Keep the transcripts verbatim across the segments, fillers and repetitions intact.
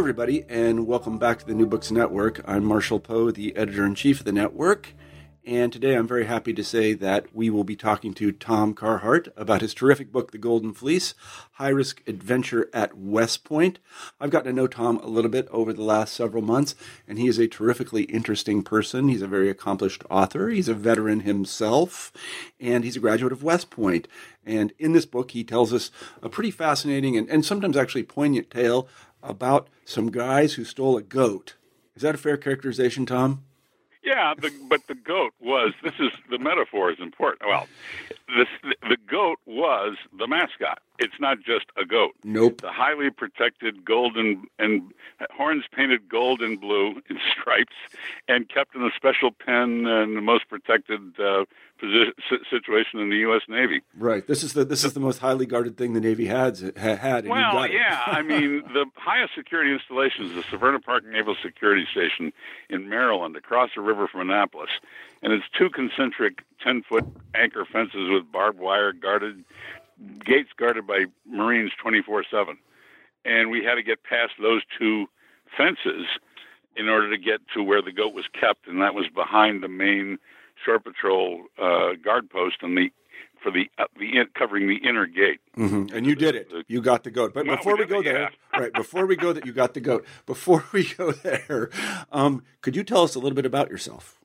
everybody, and welcome back to the New Books Network. I'm Marshall Poe, the editor-in-chief of the network, and today I'm very happy to say that we will be talking to Tom Carhart about his terrific book, The Golden Fleece, High-Risk Adventure at West Point. I've gotten to know Tom a little bit over the last several months, and he is a terrifically interesting person. He's a very accomplished author. He's a veteran himself, and he's a graduate of West Point. And in this book, he tells us a pretty fascinating and, and sometimes actually poignant tale about some guys who stole a goat. Is that a fair characterization, Tom? Yeah, the, but the goat was, this is, the metaphor is important. Well, this, the goat was the mascot. It's not just a goat. Nope. The highly protected golden and horns painted gold and blue in stripes and kept in a special pen and the most protected uh, position, situation in the U S Navy. Right. This is the this is the most highly guarded thing the Navy had. had and well, you got it. yeah. I mean, the highest security installation is the Severna Park Naval Security Station in Maryland, across the river from Annapolis, and it's two concentric ten-foot anchor fences with barbed wire guarded. Gates guarded by Marines twenty-four seven. And we had to get past those two fences in order to get to where the goat was kept, and that was behind the main shore patrol uh, guard post and the for the uh, the in, covering the inner gate. Mm-hmm. And you did it. You got the goat. But well, before we, we go it, there, yeah. right? Before we go there, you got the goat. Before we go there, um, could you tell us a little bit about yourself?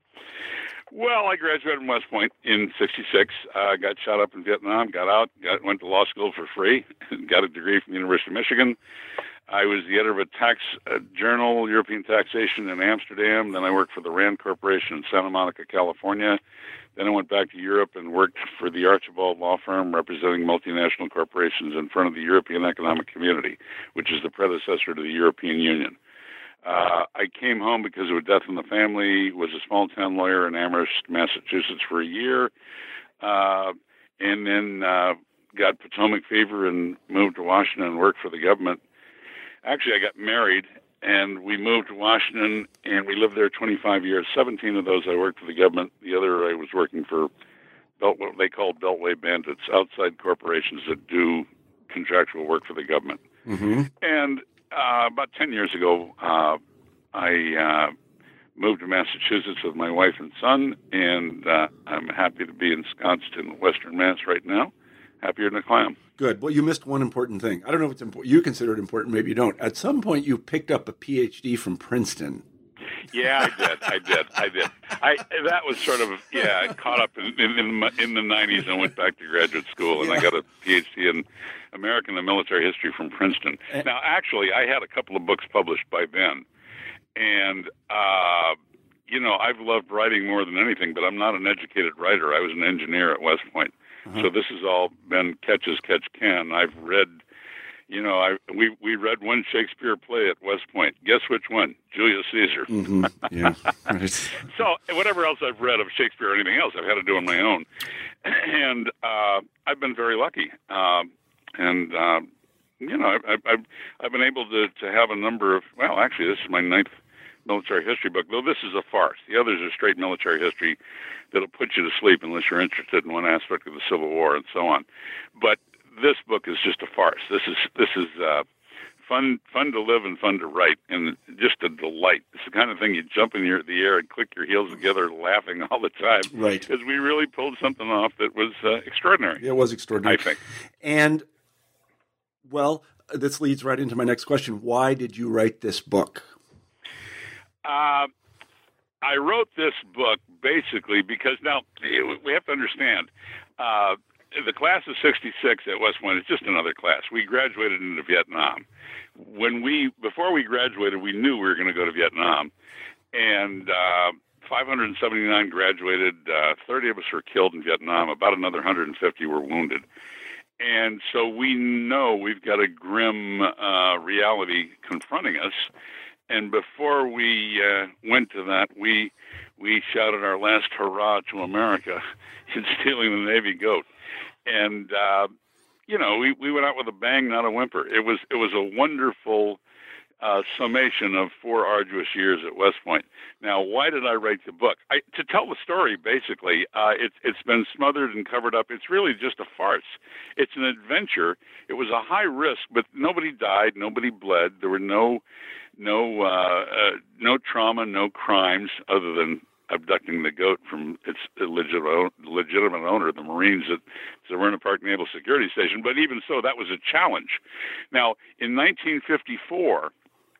Well, I graduated from West Point in sixty-six. I uh, got shot up in Vietnam, got out, got, went to law school for free, got a degree from the University of Michigan. I was the editor of a tax uh, journal, European Taxation, in Amsterdam. Then I worked for the RAND Corporation in Santa Monica, California. Then I went back to Europe and worked for the Archibald Law Firm, representing multinational corporations in front of the European Economic Community, which is the predecessor to the European Union. Uh, I came home because of a death in the family, was a small-town lawyer in Amherst, Massachusetts for a year, uh, and then uh, got Potomac fever and moved to Washington and worked for the government. Actually, I got married, and we moved to Washington, and we lived there twenty-five years. seventeen of those I worked for the government. The other I was working for Belt, what they call Beltway bandits, outside corporations that do contractual work for the government. Mm-hmm. And Uh, about ten years ago, uh, I uh, moved to Massachusetts with my wife and son, and uh, I'm happy to be ensconced in Western Mass right now. Happier than a clam. Good. Well, you missed one important thing. I don't know if it's important. You consider it important, maybe you don't. At some point, you picked up a P H D from Princeton. Yeah, I did. I did. I did. I that was sort of yeah. I caught up in in, in, my, in the nineties and went back to graduate school, and yeah. I got a P H D in American and military history from Princeton. And, now, actually, I had a couple of books published by then, and uh, you know, I've loved writing more than anything, but I'm not an educated writer. I was an engineer at West Point, uh-huh. so this has all been catch as catch can. I've read. You know, I we, we read one Shakespeare play at West Point. Guess which one? Julius Caesar. Mm-hmm. Yeah. Right. So whatever else I've read of Shakespeare or anything else, I've had to do on my own. And uh, I've been very lucky. Um, and, uh, you know, I've, I've, I've been able to, to have a number of, well, actually, this is my ninth military history book, though this is a farce. The others are straight military history that'll put you to sleep unless you're interested in one aspect of the Civil War and so on. But this book is just a farce. This is this is uh, fun fun to live and fun to write, and just a delight. It's the kind of thing you jump in your, the air and click your heels together, laughing all the time. Right. Because we really pulled something off that was uh, extraordinary. It was extraordinary. I think. And well, this leads right into my next question. Why did you write this book? Uh, I wrote this book basically because now we have to understand. Uh, The class of sixty-six at West Point is just another class. We graduated into Vietnam. When we before we graduated, we knew we were going to go to Vietnam, and uh, five hundred seventy-nine graduated. Uh, thirty of us were killed in Vietnam. About another one hundred fifty were wounded, and so we know we've got a grim uh, reality confronting us. And before we uh, went to that, we we shouted our last hurrah to America in stealing the Navy goat. And, uh, you know, we, we went out with a bang, not a whimper. It was it was a wonderful uh, summation of four arduous years at West Point. Now, why did I write the book? I, to tell the story, basically, uh, it's it's been smothered and covered up. It's really just a farce. It's an adventure. It was a high risk, but nobody died, nobody bled. There were no no uh, uh, no trauma, no crimes other than abducting the goat from its legitimate, legitimate owner, the Marines at Severna Park Naval Security Station. But even so, that was a challenge. Now, in nineteen fifty-four,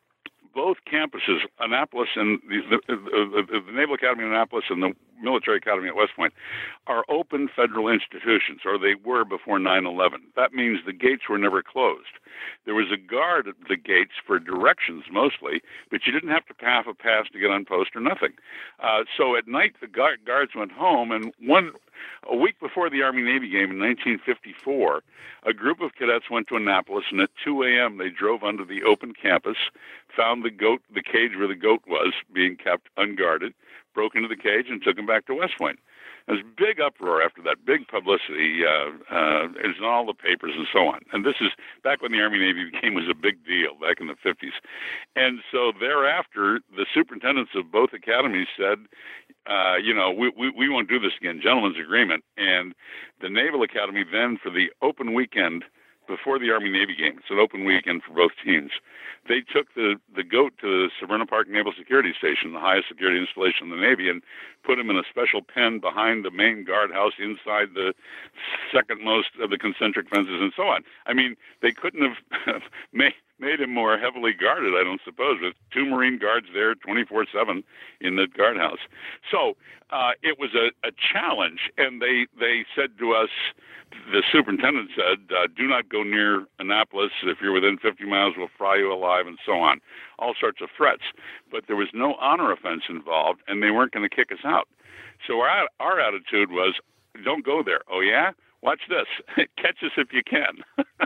both campuses, Annapolis and the, the, the, the Naval Academy in Annapolis and the Military Academy at West Point, are open federal institutions, or they were before nine eleven. That means the gates were never closed. There was a guard at the gates for directions mostly, but you didn't have to have a pass to get on post or nothing. Uh, so at night, the guard, guards went home, and one a week before the Army-Navy game in nineteen fifty-four, a group of cadets went to Annapolis, and at two a.m. they drove onto the open campus, found the goat, the cage where the goat was being kept unguarded, broke into the cage, and took him back to West Point. There was big uproar after that, big publicity. Uh, uh, it was in all the papers and so on. And this is back when the Army-Navy game was a big deal, back in the fifties. And so thereafter, the superintendents of both academies said, uh, you know, we, we, we won't do this again, gentlemen's agreement. And the Naval Academy then, for the open weekend before the Army-Navy game, it's an open weekend for both teams, they took the, the goat to the Severna Park Naval Security Station, the highest security installation in the Navy, and put him in a special pen behind the main guardhouse inside the second most of the concentric fences and so on. I mean, they couldn't have made, made him more heavily guarded, I don't suppose, with two Marine guards there twenty-four seven in the guardhouse. So uh, it was a, a challenge, and they, they said to us, the superintendent said, uh, do not go near Annapolis. If you're within fifty miles, we'll fry you alive, and so on. All sorts of threats. But there was no honor offense involved, and they weren't going to kick us out. So our, our attitude was, don't go there. Oh, yeah? Watch this. Catch us if you can.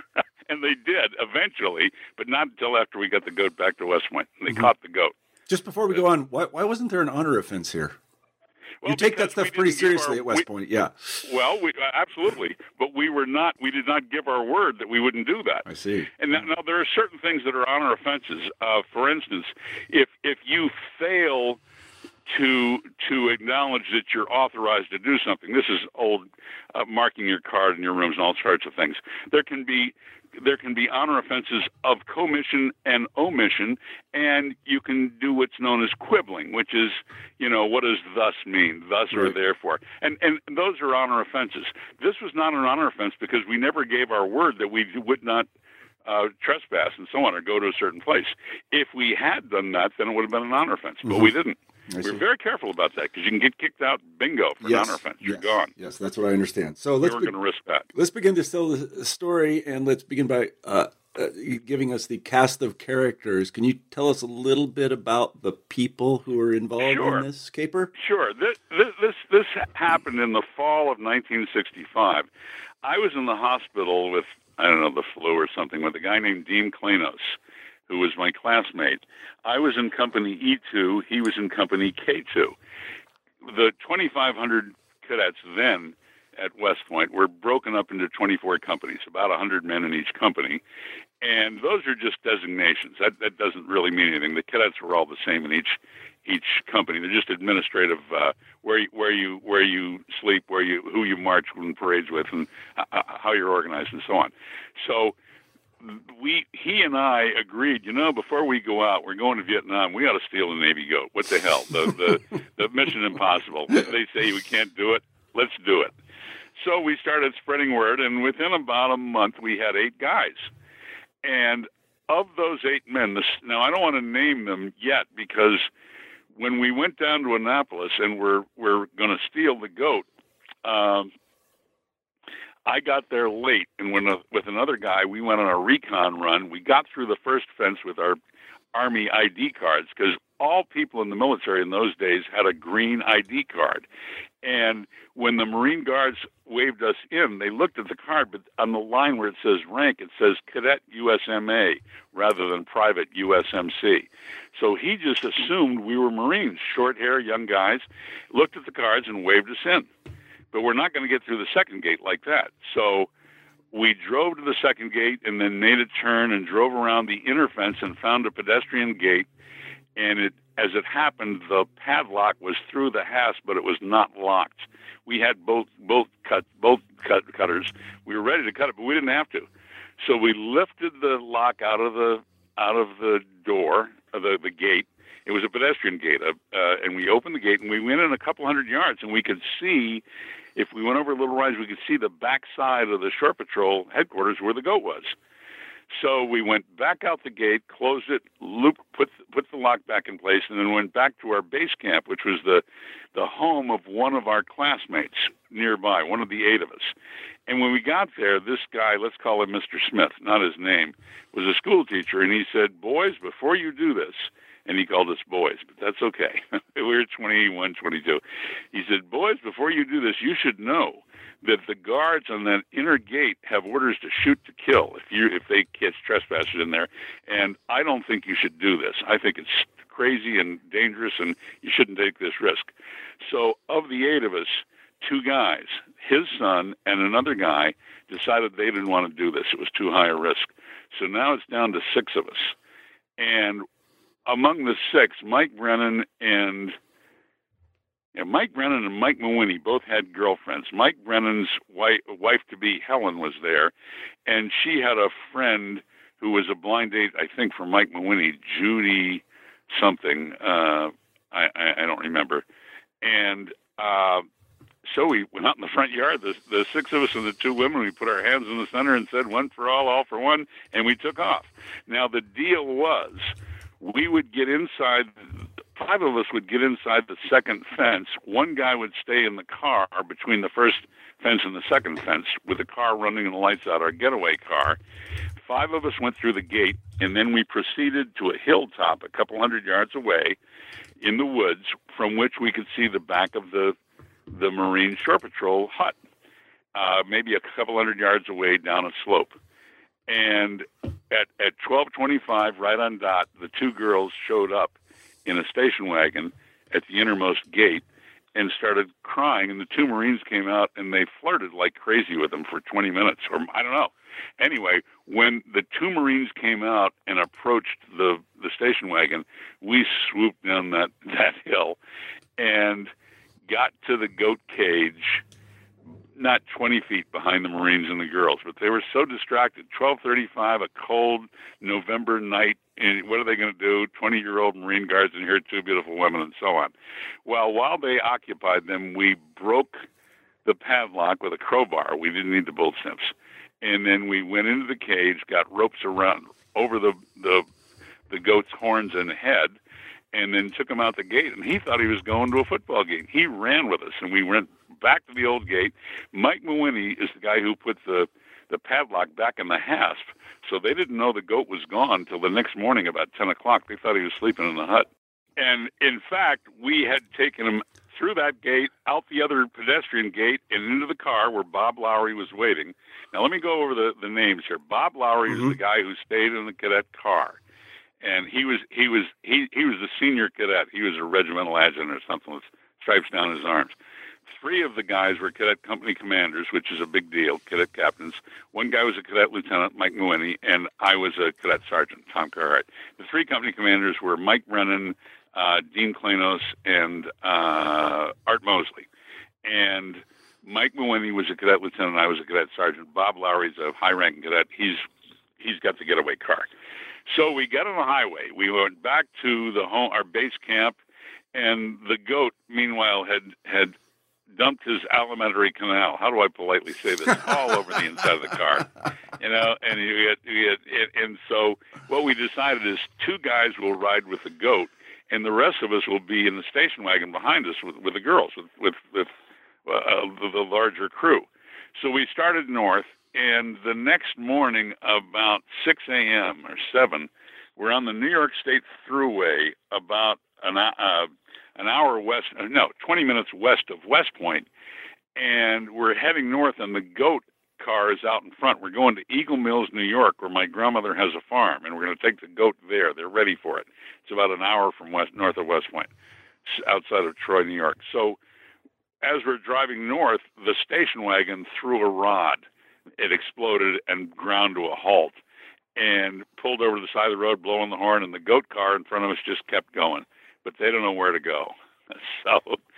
And they did, eventually, but not until after we got the goat back to West Point. They mm-hmm. caught the goat. Just before we go on, why, why wasn't there an honor offense here? Well, you take that stuff pretty seriously our, at West we, Point, yeah. Well, we, uh, absolutely, but we were not. We did not give our word that we wouldn't do that. I see. And now, now there are certain things that are honor offenses. Uh, for instance, if if you fail to to acknowledge that you're authorized to do something, this is old uh, marking your card in your rooms and all sorts of things. There can be. There can be honor offenses of commission and omission, and you can do what's known as quibbling, which is, you know, what does thus mean, thus right. or therefore. And and those are honor offenses. This was not an honor offense because we never gave our word that we would not uh, trespass and so on or go to a certain place. If we had done that, then it would have been an honor offense, but mm-hmm. we didn't. I We're see. very careful about that because you can get kicked out, bingo, for yes. an honor offense. You're yes. gone. Yes, that's what I understand. So let's we weren't be- going to risk that. Let's begin to tell the story, and let's begin by uh, uh, giving us the cast of characters. Can you tell us a little bit about the people who are involved sure. in this caper? Sure. This, this this this happened in the fall of nineteen sixty-five. I was in the hospital with, I don't know, the flu or something, with a guy named Dean Klanos, who was my classmate. I was in company E two, he was in company K two. The twenty-five hundred cadets then at West Point were broken up into twenty-four companies, about one hundred men in each company. And those are just designations. That that doesn't really mean anything. The cadets were all the same in each each company. They're just administrative, uh, where you, where you where you sleep, where you who you march in parades with, and uh, how you're organized, and so on. So we, he and I agreed, you know, before we go out, we're going to Vietnam, we ought to steal the Navy goat. What the hell? The, the, the Mission Impossible. They say we can't do it. Let's do it. So we started spreading word, and within about a month, we had eight guys. And of those eight men, this, now I don't want to name them yet because when we went down to Annapolis and we're, we're going to steal the goat, um, I got there late, and when a, with another guy, we went on a recon run. We got through the first fence with our Army I D cards because all people in the military in those days had a green I D card. And when the Marine Guards waved us in, they looked at the card, but on the line where it says rank, it says Cadet U S M A rather than Private U S M C. So he just assumed we were Marines, short hair, young guys, looked at the cards and waved us in. But we're not going to get through the second gate like that. So we drove to the second gate and then made a turn and drove around the inner fence and found a pedestrian gate. And it, as it happened, the padlock was through the hasp, but it was not locked. We had both both cut both cut, cutters. We were ready to cut it, but we didn't have to. So we lifted the lock out of the out of the door of the, the gate. It was a pedestrian gate, uh, uh, and we opened the gate and we went in a couple hundred yards, and we could see, if we went over a little rise, we could see the back side of the Shore Patrol headquarters where the goat was. So we went back out the gate, closed it, looped, put put the lock back in place, and then went back to our base camp, which was the the home of one of our classmates nearby, one of the eight of us. And when we got there, this guy, let's call him Mister Smith, not his name, was a school teacher, and he said, "Boys, before you do this," and he called us boys, but that's okay. We were twenty-one, twenty-two. He said, "Boys, before you do this, you should know that the guards on that inner gate have orders to shoot to kill if you if they catch trespassers in there, and I don't think you should do this. I think it's crazy and dangerous, and you shouldn't take this risk." So of the eight of us, two guys, his son and another guy, decided they didn't want to do this. It was too high a risk. So now it's down to six of us. And among the six, Mike Brennan and Yeah, Mike Brennan and Mike Mawhinney both had girlfriends. Mike Brennan's wife, wife-to-be, Helen, was there, and she had a friend who was a blind date, I think, for Mike Mawhinney, Judy something. Uh, I, I, I don't remember. And uh, so we went out in the front yard, the, the six of us and the two women. We put our hands in the center and said, "One for all, all for one," and we took off. Now, the deal was we would get inside. Five of us would get inside the second fence. One guy would stay in the car between the first fence and the second fence with the car running and the lights out, our getaway car. Five of us went through the gate, and then we proceeded to a hilltop a couple hundred yards away in the woods from which we could see the back of the the Marine Shore Patrol hut, uh, maybe a couple hundred yards away down a slope. And at, at twelve twenty-five, right on dot, the two girls showed up in a station wagon at the innermost gate and started crying, and the two Marines came out and they flirted like crazy with them for twenty minutes, or I don't know. Anyway, when the two Marines came out and approached the, the station wagon, we swooped down that, that hill and got to the goat cage not twenty feet behind the Marines and the girls, but they were so distracted. twelve thirty-five, a cold November night, and what are they going to do? twenty-year-old Marine Guards in here, two beautiful women, and so on. Well, while they occupied them, we broke the padlock with a crowbar. We didn't need the bolt snips. And then we went into the cage, got ropes around over the, the, the goat's horns and head, and then took him out the gate. And he thought he was going to a football game. He ran with us, and we went back to the old gate. Mike Mawhinney is the guy who put the, the padlock back in the hasp, so they didn't know the goat was gone till the next morning about ten o'clock. They thought he was sleeping in the hut. And, in fact, we had taken him through that gate, out the other pedestrian gate, and into the car where Bob Lowry was waiting. Now, let me go over the, the names here. Bob Lowry mm-hmm. is the guy who stayed in the cadet car. And he was he was he, he was the senior cadet. He was a regimental adjutant or something with stripes down his arms. Three of the guys were cadet company commanders, which is a big deal, cadet captains. One guy was a cadet lieutenant, Mike Mawhinney, and I was a cadet sergeant, Tom Carhart. The three company commanders were Mike Brennan, uh, Dean Klanos, and uh, Art Mosley. And Mike Mawhinney was a cadet lieutenant, I was a cadet sergeant. Bob Lowry's a high-ranking cadet. He's he's got the getaway car. So we got on the highway. We went back to the home, our base camp, and the goat, meanwhile, had had dumped his alimentary canal. How do I politely say this? All over the inside of the car, you know. And we had, we had, and so what we decided is two guys will ride with the goat, and the rest of us will be in the station wagon behind us with, with the girls, with with, with uh, the, the larger crew. So we started north. And the next morning, about six a.m. or seven, we're on the New York State Thruway about an, uh, an hour west, no, twenty minutes west of West Point, and we're heading north, and the goat car is out in front. We're going to Eagle Mills, New York, where my grandmother has a farm, and we're going to take the goat there. They're ready for it. It's about an hour from west north of West Point, outside of Troy, New York. So as we're driving north, the station wagon threw a rod it exploded and ground to a halt and pulled over to the side of the road, blowing the horn, and the goat car in front of us just kept going. But they don't know where to go. So,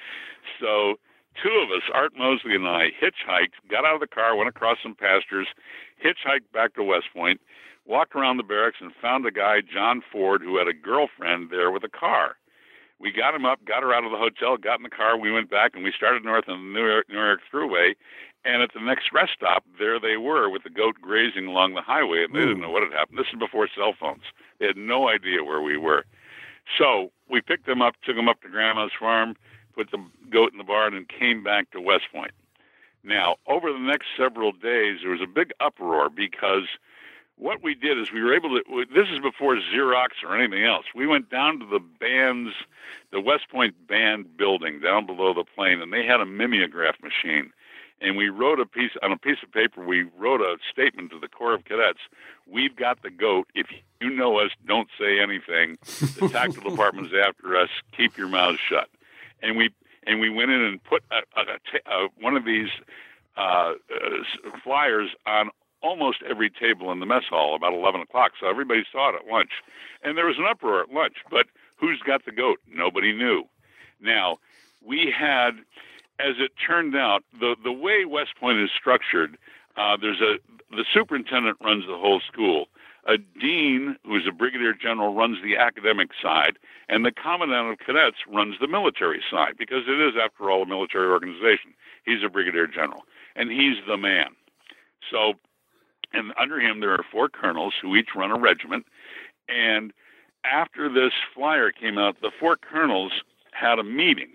so two of us, Art Mosley and I, hitchhiked, got out of the car, went across some pastures, hitchhiked back to West Point, walked around the barracks, and found a guy, John Ford, who had a girlfriend there with a car. We got him up, got her out of the hotel, got in the car, we went back, and we started north on the New York, New York Thruway. And at the next rest stop, there they were with the goat grazing along the highway, and they didn't know what had happened. This is before cell phones. They had no idea where we were. So we picked them up, took them up to Grandma's farm, put the goat in the barn, and came back to West Point. Now, over the next several days, there was a big uproar because what we did is we were able to, this is before Xerox or anything else. We went down to the band's, the West Point band building down below the plane, and they had a mimeograph machine. And we wrote a piece, on a piece of paper, we wrote a statement to the Corps of Cadets. We've got the goat. If you know us, don't say anything. The tactical department's after us. Keep your mouths shut. And we and we went in and put a, a, a, one of these uh, uh, flyers on almost every table in the mess hall about eleven o'clock, so everybody saw it at lunch. And there was an uproar at lunch, but who's got the goat? Nobody knew. Now, we had, as it turned out, the, the way West Point is structured, uh, there's a the superintendent runs the whole school. A dean, who's a brigadier general, runs the academic side, and the commandant of cadets runs the military side, because it is, after all, a military organization. He's a brigadier general, and he's the man. So, and under him, there are four colonels who each run a regiment. And after this flyer came out, the four colonels had a meeting.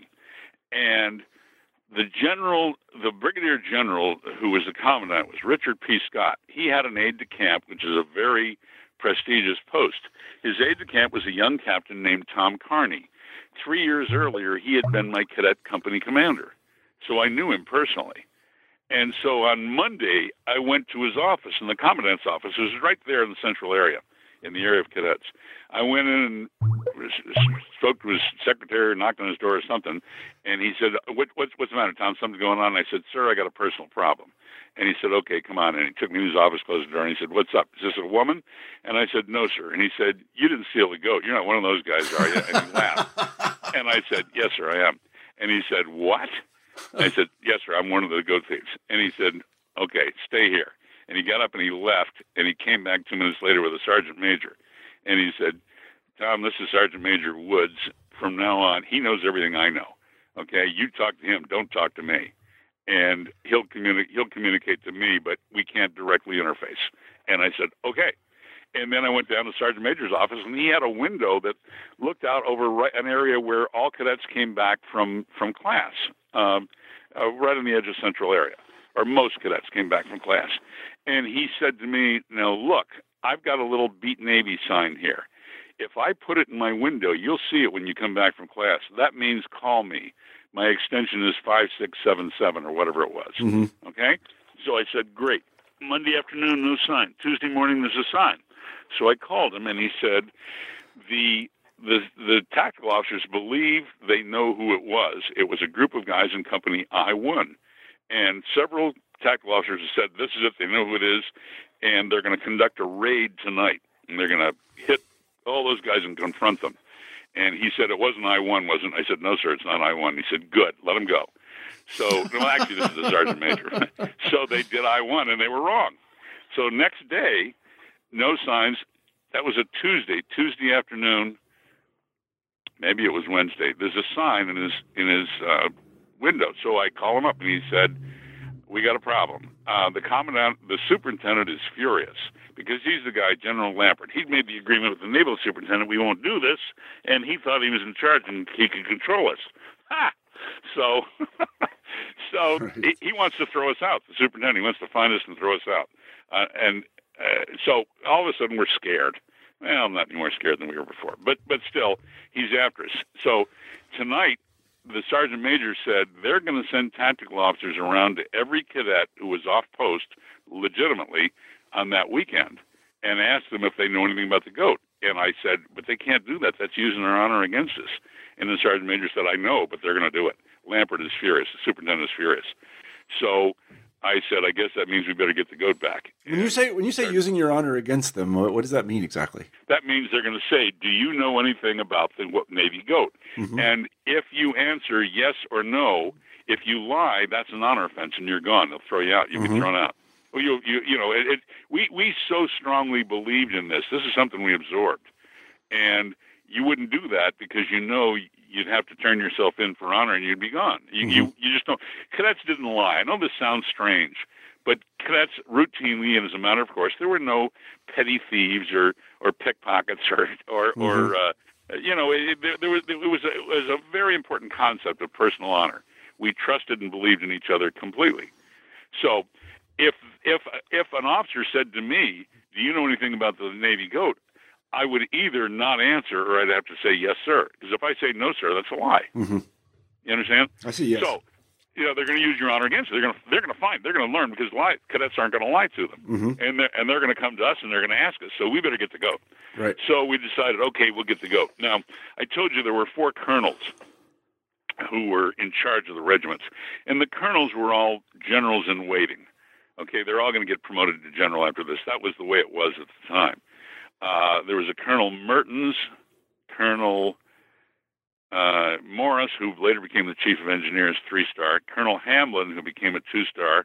And the general, the brigadier general, who was the commandant, was Richard P. Scott. He had an aide-de-camp, which is a very prestigious post. His aide-de-camp was a young captain named Tom Carney. Three years earlier, he had been my cadet company commander. So I knew him personally. And so on Monday, I went to his office, in the commandant's office. It was right there in the central area, in the area of cadets. I went in and spoke to his secretary, knocked on his door or something, and he said, what, what's, what's the matter, Tom? Something's going on? And I said, sir, I got a personal problem. And he said, okay, come on. And he took me to his office, closed the door, and he said, what's up? Is this a woman? And I said, no, sir. And he said, you didn't steal the goat. You're not one of those guys, are you? And he laughed. And I said, yes, sir, I am. And he said, what? And I said, yes, sir, I'm one of the goat thieves. And he said, okay, stay here. And he got up and he left, and he came back two minutes later with a sergeant major. And he said, Tom, this is Sergeant Major Woods. From now on, he knows everything I know. Okay, you talk to him, don't talk to me. And he'll communicate, he'll communicate to me, but we can't directly interface. And I said, okay. And then I went down to Sergeant Major's office, and he had a window that looked out over right, an area where all cadets came back from, from class, um, uh, right on the edge of Central area, or most cadets came back from class. And he said to me, now, look, I've got a little Beat Navy sign here. If I put it in my window, you'll see it when you come back from class. That means call me. My extension is five six seven seven or whatever it was. Mm-hmm. Okay? So I said, great. Monday afternoon, no sign. Tuesday morning, there's a sign. So I called him, and he said, the the the tactical officers believe they know who it was. It was a group of guys in Company I one. And several tactical officers have said, this is it, they know who it is, and they're going to conduct a raid tonight. And they're going to hit all those guys and confront them. And he said, it wasn't I one, wasn't I said, no, sir, it's not I one. He said, good, let them go. So, well, actually, this is the sergeant major. So they did I one, and they were wrong. So next day, no signs. That was a Tuesday, Tuesday afternoon. Maybe it was Wednesday. There's a sign in his in his uh, window. So I call him up, and he said, we got a problem. Uh, the commandant, the superintendent is furious because he's the guy, General Lampert. He'd made the agreement with the naval superintendent, we won't do this, and he thought he was in charge and he could control us. Ha! So, so right. he, he wants to throw us out. The superintendent he wants to find us and throw us out. Uh, and uh, so all of a sudden we're scared. Well, I'm not any more scared than we were before, but but still, he's after us. So tonight, the sergeant major said they're going to send tactical officers around to every cadet who was off post legitimately on that weekend and ask them if they know anything about the goat. And I said, but they can't do that. That's using our honor against us. And the sergeant major said, I know, but they're going to do it. Lampert is furious. The superintendent is furious. So I said, I guess that means we better get the goat back. When and you say when you say using your honor against them, what, what does that mean exactly? That means they're going to say, do you know anything about the Navy goat? Mm-hmm. And if you answer yes or no, if you lie, that's an honor offense, and you're gone. They'll throw you out. You'll mm-hmm. be thrown out. Well, you you you know, it, it, we we so strongly believed in this. This is something we absorbed, and you wouldn't do that because you know you'd have to turn yourself in for honor and you'd be gone. You, mm-hmm. you you just don't. Cadets didn't lie. I know this sounds strange, but cadets routinely, and as a matter of course, there were no petty thieves or, or pickpockets or or, mm-hmm. or uh, you know, it, there, there was it was a, it was a very important concept of personal honor. We trusted and believed in each other completely. So if if if an officer said to me, "Do you know anything about the Navy goat?" I would either not answer or I'd have to say, yes, sir. Because if I say no, sir, that's a lie. Mm-hmm. You understand? I see, yes. So, you know, they're going to use your honor against you. They're going to, they're going to find, they're going to learn because lie, cadets aren't going to lie to them. Mm-hmm. And they're, and they're going to come to us and they're going to ask us. So we better get the goat. Right. So we decided, okay, we'll get the goat. Now, I told you there were four colonels who were in charge of the regiments. And the colonels were all generals in waiting. Okay, they're all going to get promoted to general after this. That was the way it was at the time. Uh, there was a Colonel Mertens, Colonel uh, Morris, who later became the Chief of Engineers, three-star, Colonel Hamlin, who became a two-star,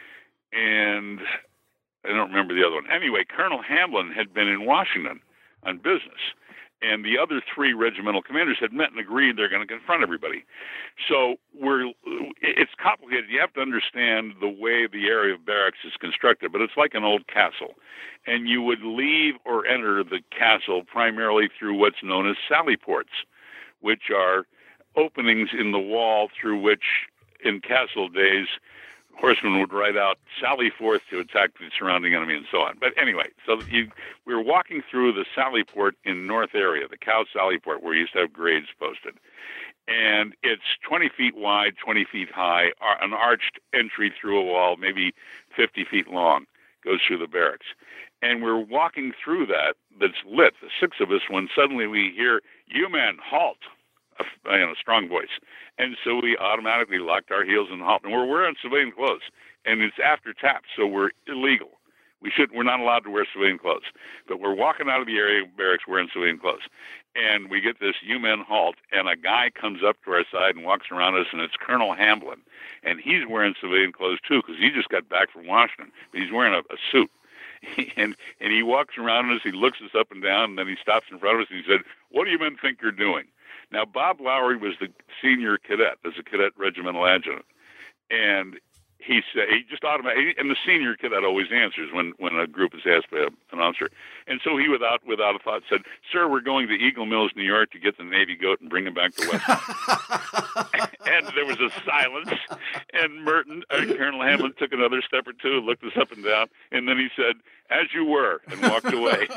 and I don't remember the other one. Anyway, Colonel Hamlin had been in Washington on business, and the other three regimental commanders had met and agreed they're going to confront everybody. So we're it's complicated. You have to understand the way the area of barracks is constructed, but it's like an old castle. And you would leave or enter the castle primarily through what's known as sally ports, which are openings in the wall through which, in castle days, horsemen would ride out, sally forth to attack the surrounding enemy, and so on. But anyway, so you, we were walking through the sally port in North area, the Cow Sally Port, where you used to have grades posted. And it's twenty feet wide, twenty feet high, an arched entry through a wall, maybe fifty feet long, goes through the barracks. And we're walking through that, that's lit, the six of us, when suddenly we hear, "You men, halt," a, you know, a strong voice. And so we automatically locked our heels and halt. And we're wearing civilian clothes. And it's after tap, so we're illegal. We should, we're not allowed to wear civilian clothes. But we're walking out of the area of barracks wearing civilian clothes. And we get this, "You men, halt," and a guy comes up to our side and walks around us, and it's Colonel Hamlin. And he's wearing civilian clothes, too, because he just got back from Washington. But he's wearing a, a suit. And and he walks around us, he looks us up and down, and then he stops in front of us and he said, "What do you men think you're doing?" Now, Bob Lowry was the senior cadet, as a cadet regimental adjutant. And he said, he just automatically, and the senior cadet always answers when, when a group is asked by an officer. And so he, without without a thought, said, "Sir, we're going to Eagle Mills, New York to get the Navy goat and bring him back to West Point." And there was a silence, and Merton, uh, Colonel Hamlin took another step or two, looked us up and down, and then he said, "As you were," and walked away.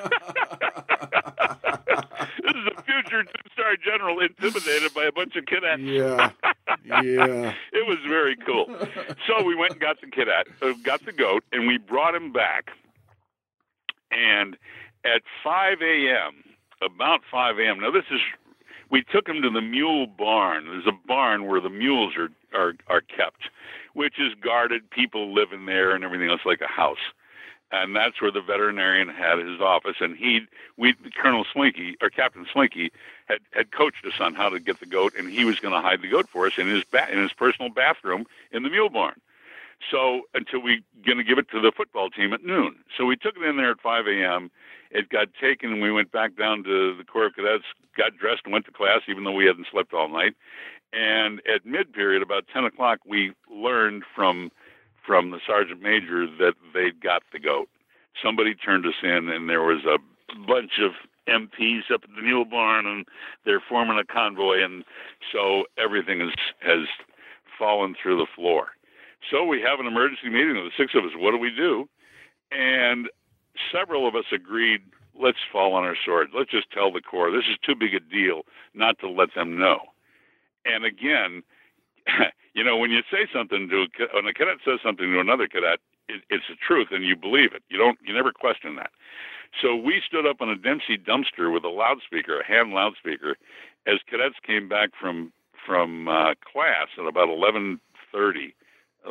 This is a future two-star general intimidated by a bunch of cadets. Yeah, yeah. It was very cool. So we went and got the cadet, uh, got the goat, and we brought him back. And at five a.m., about five a.m., now this is, we took him to the mule barn. There's a barn where the mules are, are, are kept, which is guarded. People live in there and everything else, like a house. And that's where the veterinarian had his office. And he, we, Colonel Slinky, or Captain Slinky, had, had coached us on how to get the goat, and he was going to hide the goat for us in his ba- in his personal bathroom in the mule barn. So until we going to give it to the football team at noon. So we took it in there at five a.m. It got taken, and we went back down to the Corps of Cadets, got dressed, and went to class, even though we hadn't slept all night. And at mid-period, about ten o'clock, we learned from from the sergeant major that they'd got the goat. Somebody turned us in, and there was a bunch of M Ps up at the mule barn, and they're forming a convoy, and so everything is, has fallen through the floor. So we have an emergency meeting of the six of us. What do we do? And several of us agreed, let's fall on our swords. Let's just tell the Corps, this is too big a deal not to let them know. And again, you know, when you say something to a, when a cadet says something to another cadet, it, it's the truth, and you believe it. You don't, you never question that. So we stood up on a Dempsey dumpster with a loudspeaker, a hand loudspeaker, as cadets came back from from uh, class at about eleven thirty,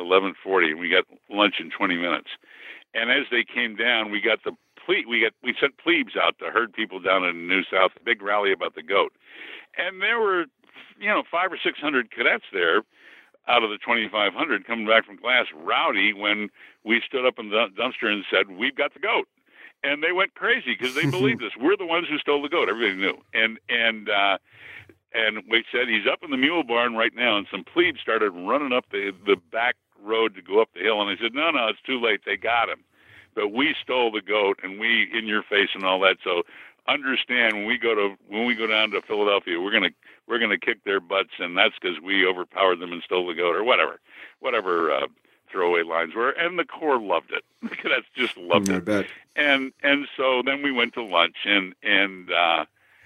eleven forty, and we got lunch in twenty minutes. And as they came down, we got the ple- we got we sent plebes out to herd people down in the New South, a big rally about the goat. And there were, you know, five or six hundred cadets there out of the twenty-five hundred coming back from class, rowdy when we stood up in the dumpster and said, "We've got the goat." And they went crazy because they believed us. We're the ones who stole the goat. Everybody knew. And and uh, and we said, he's up in the mule barn right now. And some plebes started running up the, the back road to go up the hill. And I said, no, no, it's too late. They got him. But we stole the goat, and we in your face and all that. So understand, when we go to when we go down to Philadelphia, we're gonna we're gonna kick their butts, and that's because we overpowered them and stole the goat, or whatever, whatever uh, throwaway lines were. And the Corps loved it. The cadets just loved I it. bet. And and so then we went to lunch, and and uh,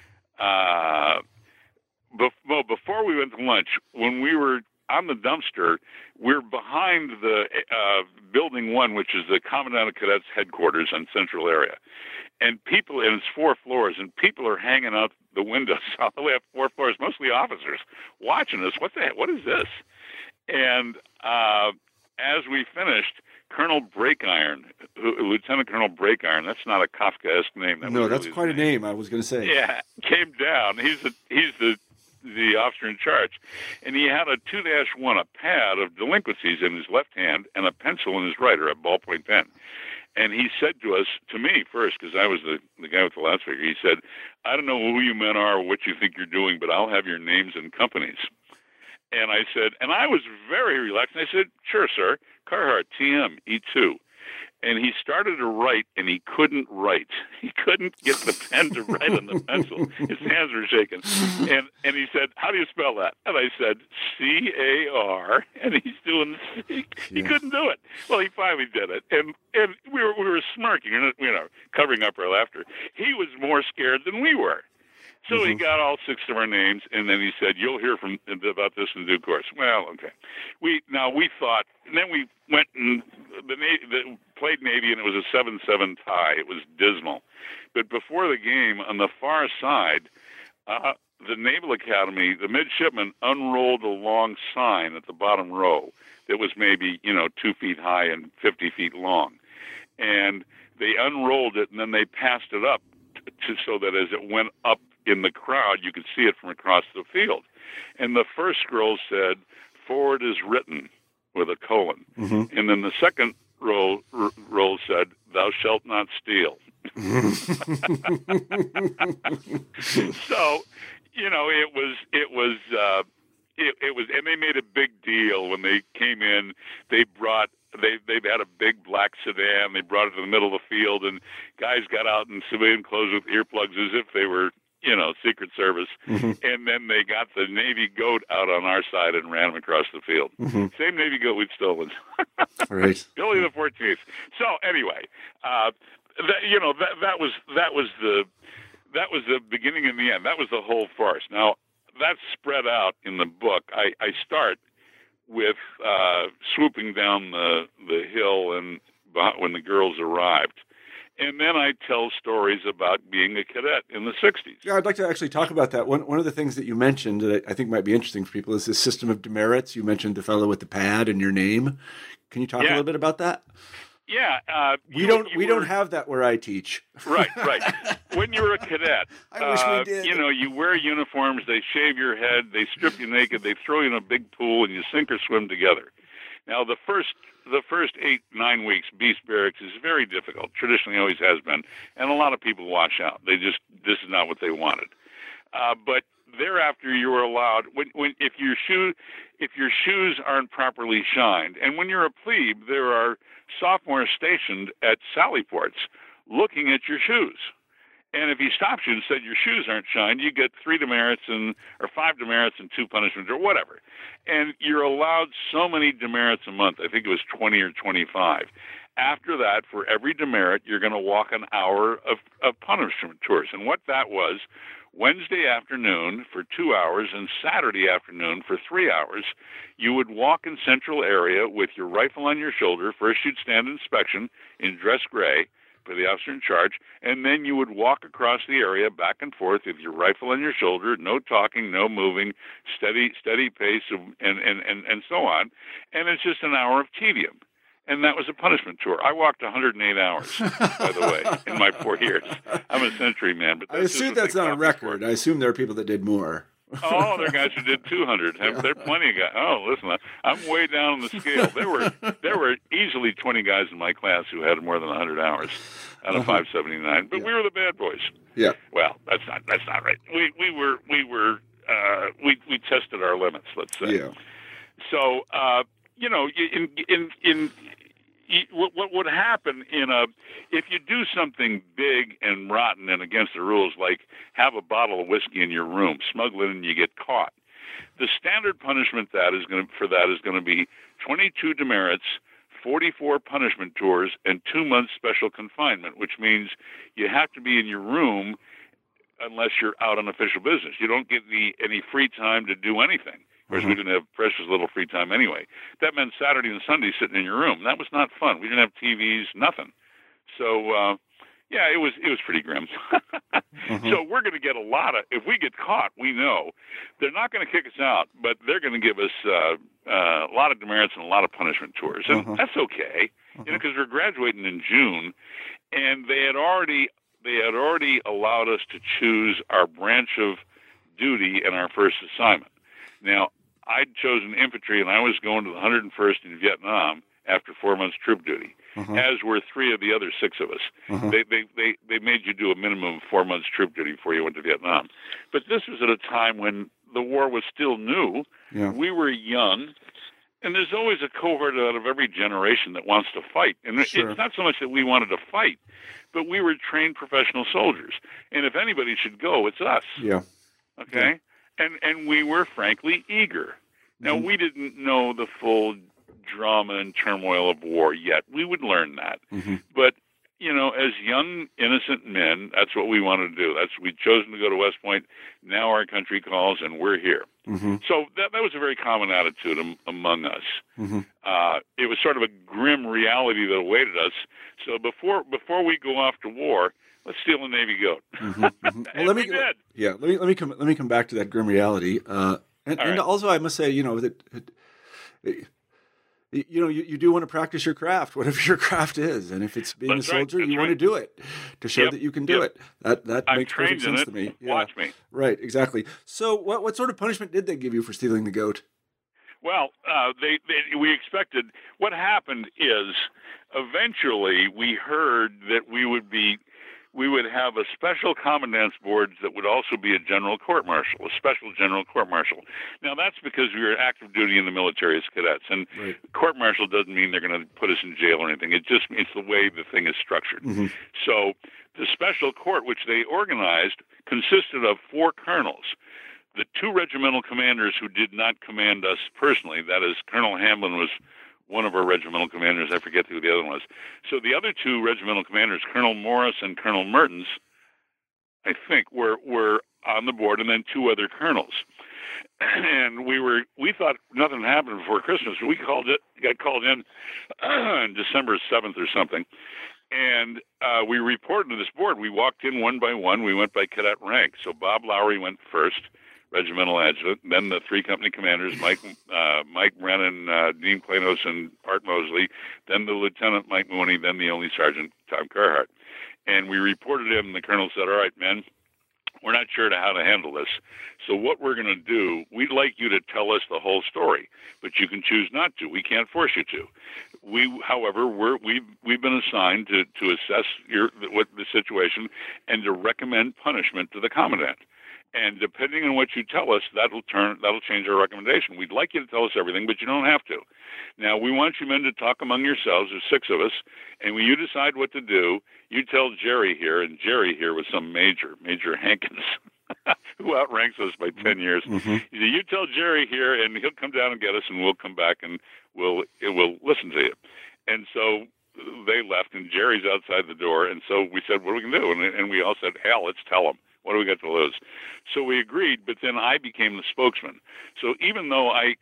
uh, bef- well, before we went to lunch, when we were on the dumpster, we're behind the uh, building one, which is the Commandant of Cadets headquarters on Central area. And people, and it's four floors, and people are hanging out the windows all the way up four floors, mostly officers, watching us. What the heck? What is this? And uh, as we finished, Colonel Breakiron, who, Lieutenant Colonel Breakiron, that's not a Kafkaesque name. That no, was that's really quite a name, I was going to say. Yeah, came down. He's the he's the the officer in charge, and he had a two dash one, a pad of delinquencies in his left hand and a pencil in his right, or a ballpoint pen. And he said to us, to me first, because I was the, the guy with the loudspeaker, he said, I don't know who you men are or what you think you're doing, but I'll have your names and companies. And I said, and I was very relaxed, and I said, sure, sir, Carhartt, T M, E two. And he started to write, and he couldn't write. He couldn't get the pen to write on the pencil. His hands were shaking. And and he said, how do you spell that? And I said, C A R. And he's doing, he, he couldn't do it. Well, he finally did it. And and we were we were smirking, you know, covering up our laughter. He was more scared than we were. So mm-hmm. he got all six of our names, and then he said, you'll hear from about this in due course. Well, okay. We Now, we thought, and then we went and the, the played Navy, and it was a seven seven tie. It was dismal. But before the game, on the far side, uh, the Naval Academy, the midshipmen unrolled a long sign at the bottom row that was maybe, you know, two feet high and fifty feet long. And they unrolled it, and then they passed it up to, so that as it went up in the crowd, you could see it from across the field. And the first scroll said, forward is written, with a colon. Mm-hmm. And then the second roll, r- roll said, thou shalt not steal. So, you know, it was, it was, uh, it, it was, and they made a big deal when they came in. They brought, they, they had a big black sedan. They brought it to the middle of the field, and guys got out in civilian clothes with earplugs as if they were, you know, Secret Service. Mm-hmm. And then they got the Navy goat out on our side and ran him across the field. Mm-hmm. Same Navy goat we'd stolen. Right. Billy the fourteenth. So anyway, uh, that, you know, that, that was, that was the, that was the beginning and the end. That was the whole farce. Now, that's spread out in the book. I, I start with uh, swooping down the, the hill and when the girls arrived. And then I tell stories about being a cadet in the sixties. Yeah, I'd like to actually talk about that. One one of the things that you mentioned that I think might be interesting for people is this system of demerits. You mentioned the fellow with the pad and your name. Can you talk yeah. a little bit about that? Yeah, uh, we you, don't you we were, don't have that where I teach. Right, right. When you're a cadet, I wish uh, we did. You know, you wear uniforms. They shave your head. They strip you naked. They throw you in a big pool, and you sink or swim together. Now, the first the first eight nine weeks, beast barracks is very difficult. Traditionally, always has been, and a lot of people wash out. They just this is not what they wanted. Uh, but thereafter, you are allowed when when if your shoe if your shoes aren't properly shined, and when you're a plebe, there are sophomores stationed at sally ports looking at your shoes. And if he stops you and said your shoes aren't shined, you get three demerits and or five demerits and two punishments or whatever. And you're allowed so many demerits a month. I think it was twenty or twenty-five. After that, for every demerit, you're going to walk an hour of, of punishment tours. And what that was, Wednesday afternoon for two hours and Saturday afternoon for three hours, you would walk in central area with your rifle on your shoulder. First, you'd stand inspection in dress gray. by the officer in charge, and then you would walk across the area back and forth with your rifle on your shoulder, no talking, no moving, steady steady pace, of, and, and, and, and so on. And it's just an hour of tedium. And that was a punishment tour. I walked one hundred eight hours, by the way, in my four years. I'm a century man. But I assume that's not a record. For. I assume there are people that did more. Oh, there are guys who did two hundred. Yeah. There are plenty of guys. Oh, listen, I'm way down on the scale. There were there were easily twenty guys in my class who had more than one hundred hours out of uh-huh. five seventy-nine. But yeah. we were the bad boys. Yeah. Well, that's not that's not right. We we were we were uh, we we tested our limits. Let's say. Yeah. So uh, you know, in in in. What would happen in a if you do something big and rotten and against the rules, like have a bottle of whiskey in your room, smuggle it in, and you get caught? The standard punishment that is going to, for that is going to be twenty-two demerits, forty-four punishment tours, and two months special confinement, which means you have to be in your room unless you're out on official business. You don't get the, any free time to do anything. Of course, mm-hmm. we didn't have precious little free time anyway. That meant Saturday and Sunday sitting in your room. That was not fun. We didn't have T Vs, nothing. So, uh, yeah, it was it was pretty grim. mm-hmm. So we're going to get a lot of, if we get caught, we know they're not going to kick us out, but they're going to give us uh, uh, a lot of demerits and a lot of punishment tours. And mm-hmm. that's okay, mm-hmm. you know, because we're graduating in June, and they had already they had already allowed us to choose our branch of duty and our first assignment. Now, I'd chosen infantry, and I was going to the one hundred first in Vietnam after four months troop duty, uh-huh. as were three of the other six of us. Uh-huh. They, they they they made you do a minimum of four months troop duty before you went to Vietnam. But this was at a time when the war was still new. Yeah. We were young, and there's always a cohort out of every generation that wants to fight. And sure. it's not so much that we wanted to fight, but we were trained professional soldiers. And if anybody should go, it's us. Yeah. Okay? Yeah. And and we were, frankly, eager. Now, mm-hmm. we didn't know the full drama and turmoil of war yet. We would learn that. Mm-hmm. But, you know, as young, innocent men, that's what we wanted to do. That's we'd chosen to go to West Point. Now our country calls, and we're here. Mm-hmm. So that that was a very common attitude am, among us. Mm-hmm. Uh, it was sort of a grim reality that awaited us. So before before we go off to war, let's steal a Navy goat. Mm-hmm, mm-hmm. Well, let me, we did. Yeah, let me let me come let me come back to that grim reality. Uh, and, and right. also, I must say, you know that it, it, you know you, you do want to practice your craft, whatever your craft is, and if it's being That's a soldier, right. you right. want to do it to show yep. that you can do yep. it. That that I'm makes perfect sense it. to me. Yeah. Watch me. Right, exactly. So, what what sort of punishment did they give you for stealing the goat? Well, uh, they, they we expected. What happened is, eventually, we heard that we would be. We would have a special commandant's board that would also be a general court-martial, a special general court-martial. Now, that's because we were active duty in the military as cadets, and right. court-martial doesn't mean they're going to put us in jail or anything. It just means the way the thing is structured. Mm-hmm. So the special court, which they organized, consisted of four colonels. The two regimental commanders who did not command us personally, that is, Colonel Hamlin was one of our regimental commanders. I forget who the other one was. So the other two regimental commanders, Colonel Morris and Colonel Mertens, I think, were were on the board, and then two other colonels. And we were we thought nothing happened before Christmas. We called it got called in on December seventh or something, and uh, we reported to this board. We walked in one by one. We went by cadet rank. So Bob Lowry went first, regimental adjutant, then the three company commanders, Mike uh, Mike Brennan, uh, Dean Planos, and Art Mosley, then the lieutenant, Mike Mooney, then the only sergeant, Tom Carhart. And we reported him, and the colonel said, all right, men, we're not sure how to handle this. So what we're going to do, we'd like you to tell us the whole story, but you can choose not to. We can't force you to. We, however, we're, we've, we've been assigned to, to assess your, what the situation and to recommend punishment to the commandant. And depending on what you tell us, that'll turn that'll change our recommendation. We'd like you to tell us everything, but you don't have to. Now, we want you men to talk among yourselves. There's six of us, and when you decide what to do, you tell Jerry here, and Jerry here was some major, Major Hankins, who outranks us by ten years. Mm-hmm. You tell Jerry here, and he'll come down and get us, and we'll come back and we'll we'll listen to you. And so they left, and Jerry's outside the door, and so we said, what are we going to do? And, and we all said, hell, let's tell him. What do we got to lose? So we agreed, but then I became the spokesman. So even though I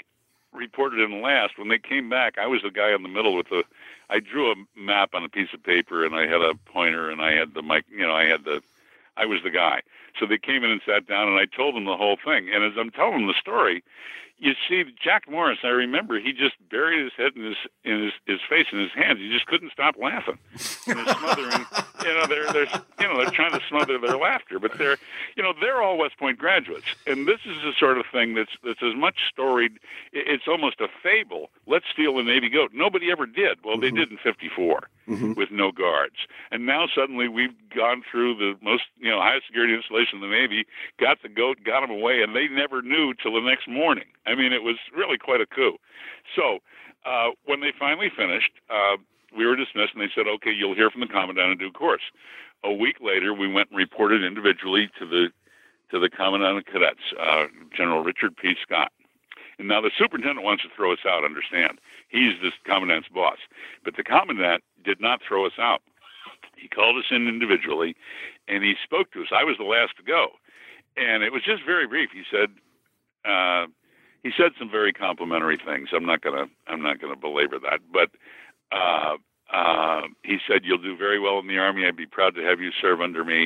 reported in last. When they came back, I was the guy in the middle with the. I drew a map on a piece of paper, and I had a pointer, and I had the mic. You know, I had the. I was the guy. So they came in and sat down, and I told them the whole thing. And as I'm telling them the story, you see Jack Morris. I remember he just buried his head in his in his, his face in his hands. He just couldn't stop laughing. And they're smothering, you know, they're they're you know they're trying to smother their laughter, but they're you know they're all West Point graduates, and this is the sort of thing that's that's as much storied. It's almost a fable. Let's steal the Navy goat. Nobody ever did. Well, mm-hmm. they did in fifty-four mm-hmm. with no guards, and now suddenly we've gone through the most you know highest security installation in the Navy, got the goat, got him away, and they never knew till the next morning. I mean, it was really quite a coup. So uh, when they finally finished, uh, we were dismissed, and they said, okay, you'll hear from the commandant in due course. A week later, we went and reported individually to the to the commandant of cadets, uh, General Richard P. Scott. And now the superintendent wants to throw us out, understand. He's the commandant's boss. But the commandant did not throw us out. He called us in individually, and he spoke to us. I was the last to go. And it was just very brief. He said... Uh, He said some very complimentary things. I'm not gonna. I'm not gonna belabor that. But uh, uh, he said, "You'll do very well in the Army. I'd be proud to have you serve under me."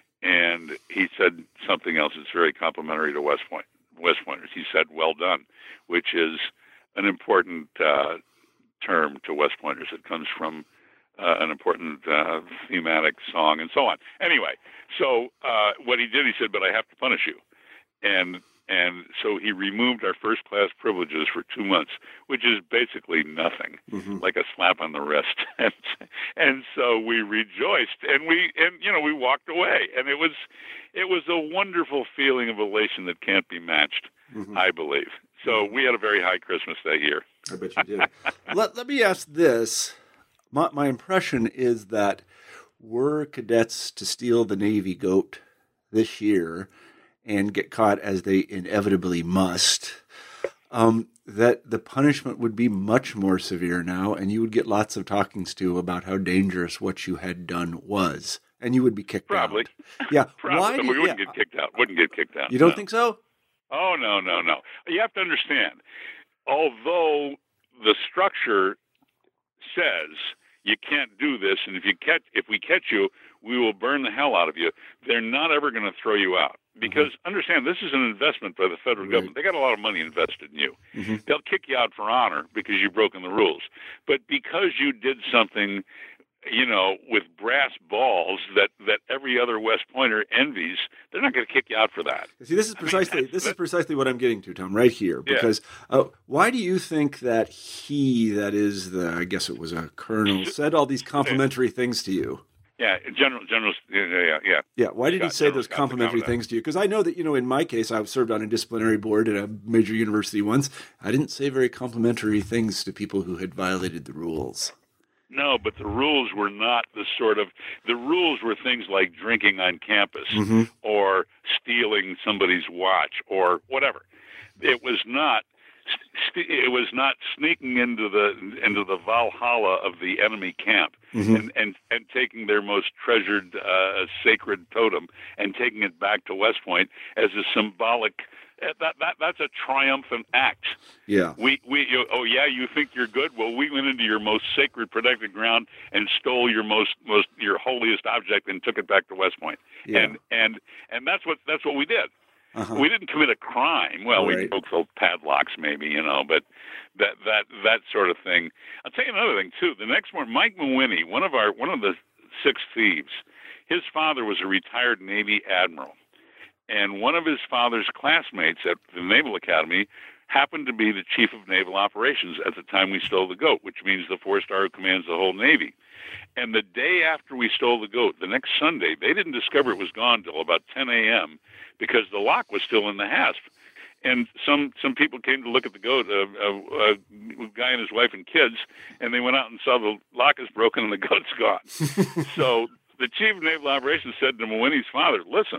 And he said something else that's very complimentary to West Point. West Pointers. He said, "Well done," which is an important uh, term to West Pointers. It comes from uh, an important uh, thematic song and so on. Anyway, so uh, what he did, he said, "But I have to punish you," and And so he removed our first-class privileges for two months, which is basically nothing, mm-hmm. like a slap on the wrist. and, and so we rejoiced, and we, and you know, we walked away, and it was, it was a wonderful feeling of elation that can't be matched, mm-hmm. I believe. So we had a very high Christmas that year. I bet you did. let Let me ask this: my my impression is that were cadets to steal the Navy goat this year and get caught as they inevitably must, um, that the punishment would be much more severe now, and you would get lots of talkings to about how dangerous what you had done was, and you would be kicked Probably. out. Yeah, Probably. Why we did, wouldn't yeah. get kicked out. Wouldn't get kicked out. You don't no. think so? Oh, no, no, no. You have to understand, although the structure says you can't do this, and if you catch, if we catch you, we will burn the hell out of you, they're not ever going to throw you out. Because, mm-hmm. understand, this is an investment by the federal right. government. They got a lot of money invested in you. Mm-hmm. They'll kick you out for honor because you've broken the rules. But because you did something, you know, with brass balls that, that every other West Pointer envies, they're not going to kick you out for that. See, this is precisely I mean, this is precisely what I'm getting to, Tom, right here. Yeah. Because uh, why do you think that he, that is the, I guess it was a colonel, said all these complimentary things to you? Yeah, General, General, yeah, yeah. Yeah, why did Scott, he say General those Scott, complimentary things to you? Because I know that, you know, in my case, I served on a disciplinary board at a major university once. I didn't say very complimentary things to people who had violated the rules. No, but the rules were not the sort of, the rules were things like drinking on campus mm-hmm. or stealing somebody's watch or whatever. It was not, it was not sneaking into the into the Valhalla of the enemy camp mm-hmm. and, and, and taking their most treasured uh, sacred totem and taking it back to West Point as a symbolic. That that that's a triumphant act. Yeah. We we you, oh yeah, you think you're good? Well, we went into your most sacred protected ground and stole your most most your holiest object and took it back to West Point. Yeah. And and and that's what that's what we did. Uh-huh. We didn't commit a crime. Well, right. we broke the padlocks, maybe, you know, but that that that sort of thing. I'll tell you another thing too. The next morning, Mike Mawhinney, one of our one of the six thieves, his father was a retired Navy admiral, and one of his father's classmates at the Naval Academy happened to be the chief of naval operations at the time we stole the goat, which means the four-star who commands the whole Navy. And the day after we stole the goat, the next Sunday, they didn't discover it was gone till about ten a.m. because the lock was still in the hasp. And some, some people came to look at the goat, a, a, a guy and his wife and kids, and they went out and saw the lock is broken and the goat's gone. So the chief of naval operations said to Mawhinney's father, listen,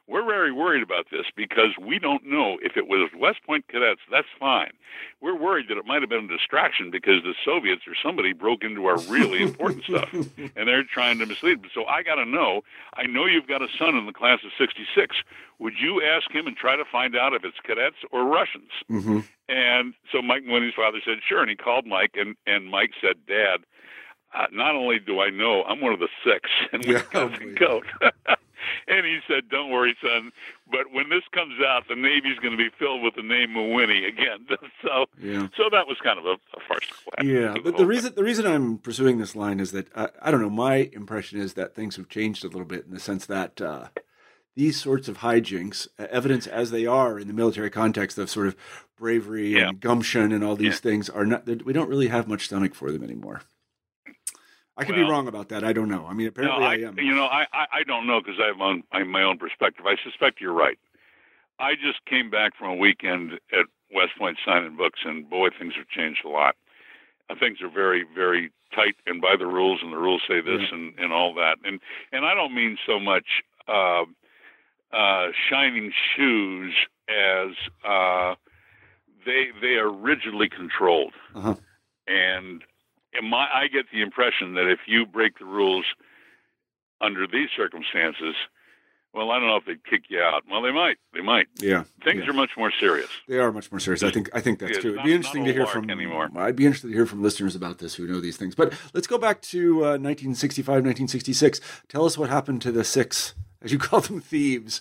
we're very worried about this because we don't know if it was West Point cadets. That's fine. We're worried that it might have been a distraction because the Soviets or somebody broke into our really important stuff, and they're trying to mislead. So I got to know. I know you've got a son in the class of sixty-six. Would you ask him and try to find out if it's cadets or Russians? Mm-hmm. And so Mike Mawhinney's father said, sure. And he called Mike, and, and Mike said, Dad, uh, not only do I know, I'm one of the six. And we Yeah, got the coat. And he said, don't worry, son, but when this comes out, the Navy's going to be filled with the name Mawhinney again. so yeah. so that was kind of a, a farcical act. Yeah, but the reason the reason I'm pursuing this line is that, uh, I don't know, my impression is that things have changed a little bit in the sense that uh, these sorts of hijinks, uh, evidence as they are in the military context of sort of bravery yeah. and gumption and all these yeah. things, are not. We don't really have much stomach for them anymore. I could well, be wrong about that. I don't know. I mean, apparently no, I, I am. You know, I, I, I don't know because I have my own, I have my own perspective. I suspect you're right. I just came back from a weekend at West Point signing books, and boy, things have changed a lot. Uh, things are very, very tight and by the rules, and the rules say this yeah. and, and all that. And and I don't mean so much uh, uh, shining shoes as uh, they they are rigidly controlled. Uh-huh. And in my, I get the impression that if you break the rules under these circumstances, well, I don't know if they'd kick you out. Well, they might. They might. Yeah. Things yeah. are much more serious. They are much more serious. I think I think that's it's true. It'd not, be interesting to hear from anymore. I'd be interested to hear from listeners about this who know these things. But let's go back to uh, nineteen sixty-five, nineteen sixty-six. Tell us what happened to the six, as you call them, thieves.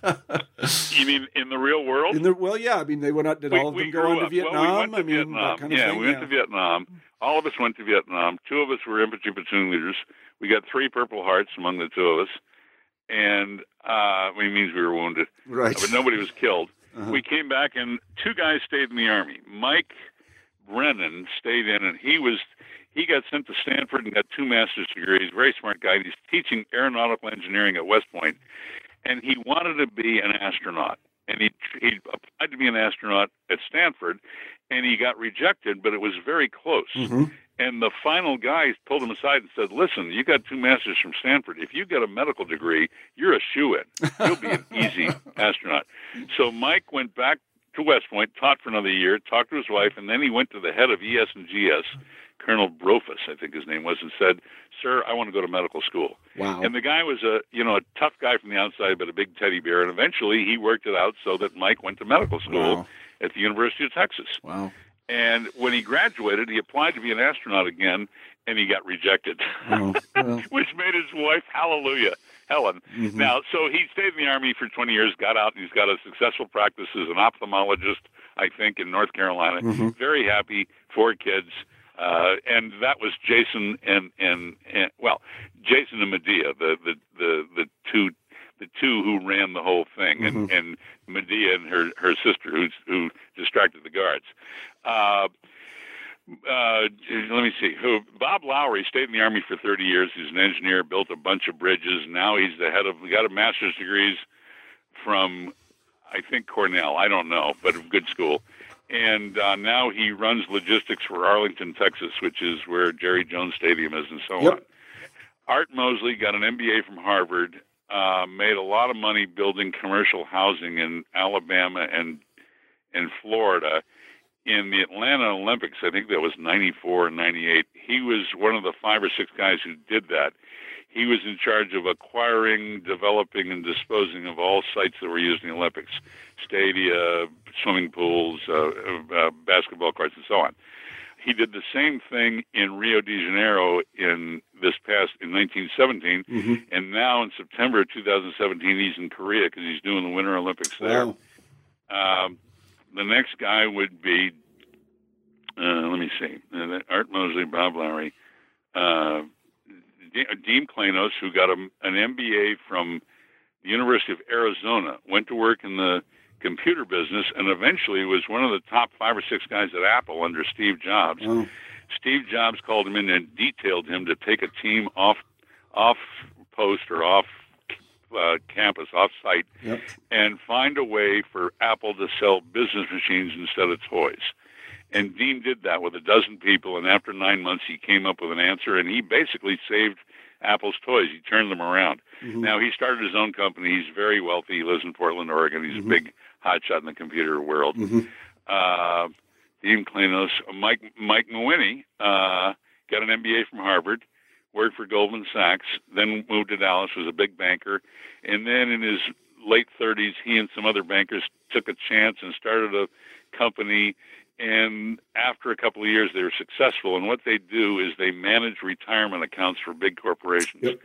You mean in the real world? In the, well, yeah. I mean, they went out. Did we, all of them go on up. to Vietnam? Well, we went to I mean, Vietnam. that kind of yeah, thing. we went yeah. to Vietnam. All of us went to Vietnam. Two of us were infantry platoon leaders. We got three Purple Hearts among the two of us. And uh, it means we were wounded. Right. But nobody was killed. Uh-huh. We came back, and two guys stayed in the Army. Mike Brennan stayed in, and he was he got sent to Stanford and got two master's degrees. Very smart guy. He's teaching aeronautical engineering at West Point, and he wanted to be an astronaut. And he he applied to be an astronaut at Stanford, and he got rejected, but it was very close. Mm-hmm. And the final guy pulled him aside and said, listen, you got two masters from Stanford. If you get a medical degree, you're a shoo-in. You'll be an easy astronaut. So Mike went back to West Point, taught for another year, talked to his wife, and then he went to the head of E S and G S, Colonel Brofus, I think his name was, and said, sir, I want to go to medical school. Wow. And the guy was a, you know, a tough guy from the outside, but a big teddy bear. And eventually he worked it out so that Mike went to medical school Wow. at the University of Texas. Wow. And when he graduated, he applied to be an astronaut again, and he got rejected, Oh, well. which made his wife, hallelujah, Helen. Mm-hmm. Now, so he stayed in the Army for twenty years, got out, and he's got a successful practice as an ophthalmologist, I think, in North Carolina. Mm-hmm. Very happy, four kids. Uh, and that was Jason and, and, and well, Jason and Medea, the, the, the, the two the two who ran the whole thing, and, Mm-hmm. and Medea and her, her sister who who distracted the guards. Uh, uh, let me see. Who, Bob Lowry stayed in the Army for thirty years. He's an engineer, built a bunch of bridges. Now he's the head of, he got a master's degrees from, I think, Cornell. I don't know, but a good school. And uh, now he runs logistics for Arlington, Texas, which is where Jerry Jones Stadium is, and so Yep. on. Art Mosley got an M B A from Harvard, uh, made a lot of money building commercial housing in Alabama and in Florida. In the Atlanta Olympics, I think that was ninety-four and ninety-eight, he was one of the five or six guys who did that. He was in charge of acquiring, developing, and disposing of all sites that were used in the Olympics, stadia, swimming pools, uh, uh, basketball courts, and so on. He did the same thing in Rio de Janeiro in this past in nineteen seventeen, Mm-hmm. and now in September of two thousand seventeen, he's in Korea because he's doing the Winter Olympics there. Wow. Um, the next guy would be, uh, let me see, uh, Art Mosley, Bob Lowry, uh, Dean Klanos, who got a, an M B A from the University of Arizona, went to work in the computer business, and eventually was one of the top five or six guys at Apple under Steve Jobs. Wow. Steve Jobs called him in and detailed him to take a team off off post or off uh, campus, off site, Yep. and find a way for Apple to sell business machines instead of toys. And Dean did that with a dozen people, and after nine months, he came up with an answer, and he basically saved Apple's toys. He turned them around. Mm-hmm. Now, he started his own company. He's very wealthy. He lives in Portland, Oregon. He's mm-hmm. a big hotshot in the computer world. Mm-hmm. Uh, Dean Klinos, Mike Mike Mawhinney, uh, got an M B A from Harvard, worked for Goldman Sachs, then moved to Dallas, was a big banker, and then in his late thirties, he and some other bankers took a chance and started a company, and after a couple of years, they were successful, and what they do is they manage retirement accounts for big corporations, yep.